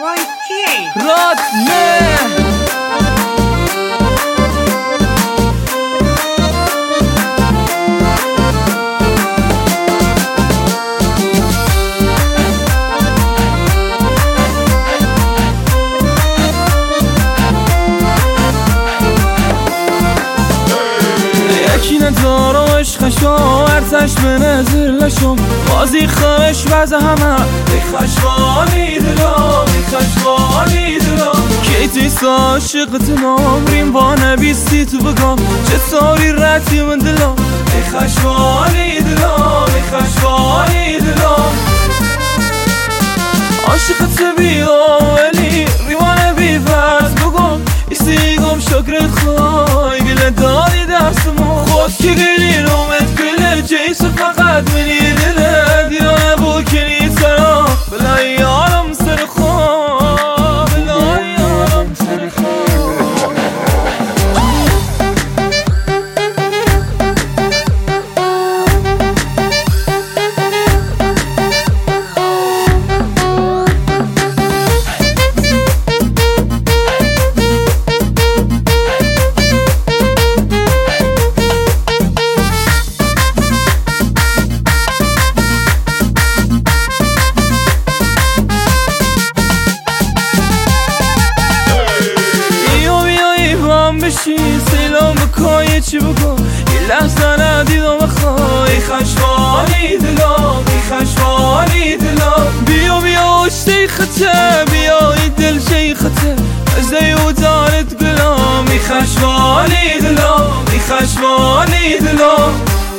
وای کیه؟ راد نه یکی ندارم عشقشو ارزش به نظر لشم بازی خمش وزه همه خشمانی دلم خشمانی دلم کیتی عاشق دلم ریم با نبیستی تو بگم چطوری رتی من دلم خشمانی دلم خشمانی دلم عاشقت بیام ولی ریوانه بیفرد بگم استیگم شکر خواهی گله داری دستمو خود که گلی رومت گله جیس فقط منی دله دیرانه بو کنی سرا بلا یارم سر خواه بلا یارم سر خواه بشی سیلام بکای چی بگم یه لحظه ندیدم بخوای خشمانی دلم خشمانی دلم بیا بیا اشتی خطه بیا ای دل شیخته از دیوتانت گلم خشمانی دلم خشمانی دلم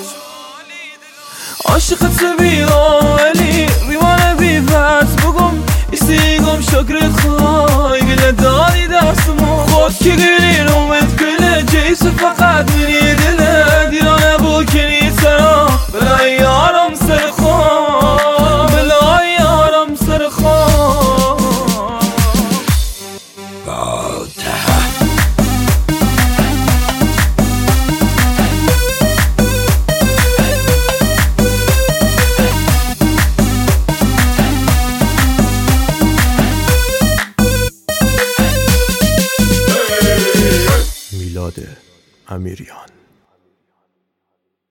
عاشقت بیام ولی ریوانه بیفرد بگم استیگم شکر خواهی گله داری دستمو خود که گلی رومت گله جیس فقط منی دله دیرانه بو کنی سرا بلا یارم سر خواه بلا یارم سر خواه میلاد امیریان.